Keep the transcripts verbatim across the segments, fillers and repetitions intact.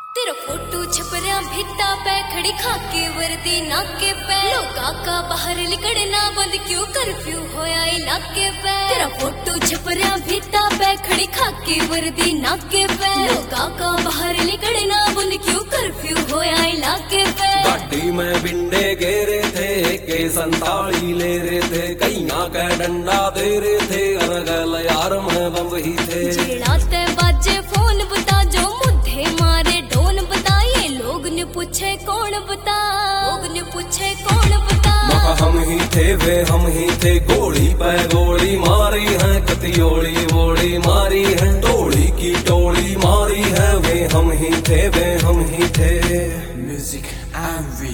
तेरा फोटो छपरिया भित्ता पे खड़ी खाके वर्दी नाके पे लोगा का बाहर निकलना बंद क्यों कर्फ्यू होया इलाके पे। तेरा फोटो छपरिया भित्ता पे खड़ी खाके वर्दी नाके पे लोगा का बाहर निकलना बंद क्यों कर्फ्यू होया इलाके पे। गाड़ी में बिंडे घेरे थे के संताली ले रहे थे कईया का डंडा दे रहे थे अरगल यार में बम ही थे। जेड़ाते बाजे फोन बता जो मुद्दे मारे ढोल बताइए लोग ने पूछे कौन बता लोग ने पूछे कौन बता। हम ही थे वे हम ही थे गोली पे गोली मारी है कतियोली वोली मारी है टोली की टोली मारी है वे हम ही थे वे हम ही थे। Music Envy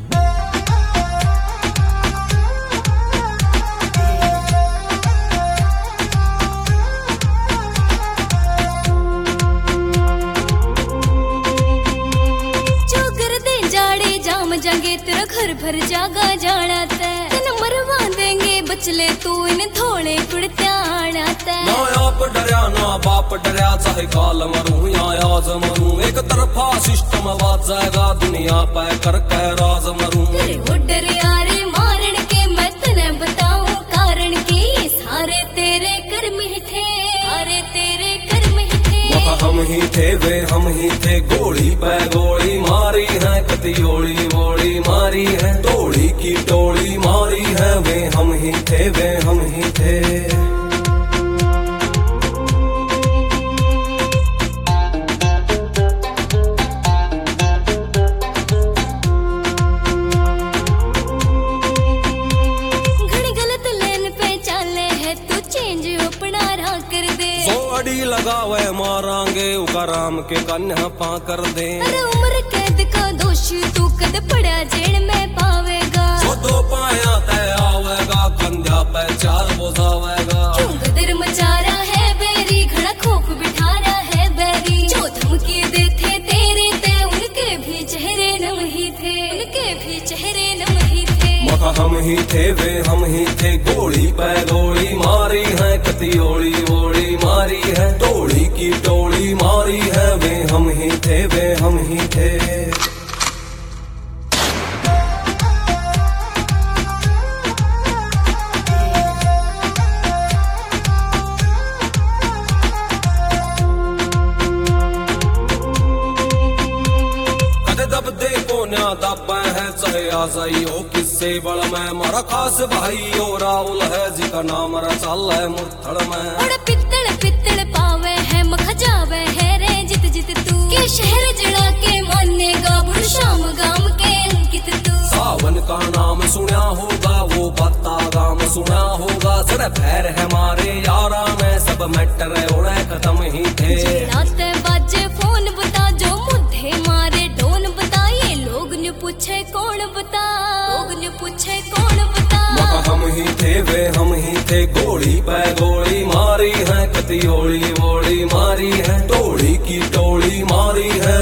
जागे तेरा घर भर जागा जाना तेन मरवा देंगे बचले तू इन थोड़े कुड़त्या आना ते। ना आप डरिया ना बाप डरिया चाहे काल मरूं या आज मरूं एक तरफा सिस्टम वाजेगा दुनिया पे कर के राज मरूं। तेरे वो डरियारे मारन के मैं तने बताऊं कारण के ये सारे तेरे कर्म ही थे सारे तेरे कर्म ही थे। हम ही थे वे हम ही थे गोली पे गोली मारी है कतियोली वोली मारी है टोली की टोली मारी है वे हम ही थे वे हम ही थे। अड़ी लगावे मारांगे उकाराम के कन्या पा कर दे। अरे उम्र कैद का दोषी तू कद पड़ा जेल में पावेगा जो दो पाया तय आवेगा कंध्या पे चार बोझावेगा। क्यों गदर मचा रहा है बेरी घड़ा खोप बिठा रहा है बेरी जो धमकी देते तेरे ते उनके भी चेहरे नम ही थे उनके भी चेहरे नम ही थे। हम ही थे वे हम ही थे गोली पे गोली मारी है कतियोली वोली मारी है टोली की टोली मारी है वे हम ही थे वे हम ही थे। दाबा है चाहे आजाई हो किससे बड़ा मैं मारा खास भाई हो राहुल है जिका नाम रचाल है मुर्थड़ में। और पित्तल पित्तल पावे है मख जावे है रे जित जित तू के शहर जड़ा के मानेगा बुढ़ शाम गाम के अंकित तू। सावन का नाम सुना होगा वो बत्ता गाम सुना होगा जरा पैर है मारे यारा में सब मैटर उड़े खत्म ही थे। जेड़ाते बाजे फोन बता जो मुद्दे मारे ढोल बताइए लोग ने पूछे कौन बता लोग ने पूछे कौन बता। हम ही थे वे हम ही थे गोली पे गोली मारी है कतियोली वोली मारी है टोली की टोली मारी है